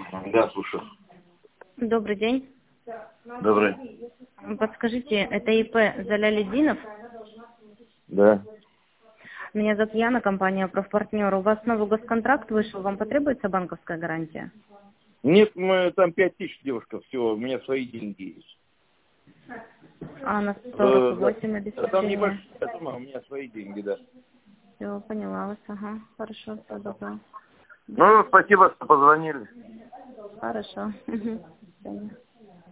Да, слушаю. Добрый день. Добрый. Подскажите, это ИП Залялидинов? Да. Меня зовут Яна, компания «Профпартнер». У вас новый госконтракт вышел, вам потребуется банковская гарантия? Нет, мы там 5000, девушка, всего, у меня свои деньги есть. А на 48 Там обеспечение? небольшая сумма, у меня свои деньги, да. Все, поняла вас, ага. Хорошо, все, добро. Ну, спасибо, что позвонили. Хорошо. До свидания.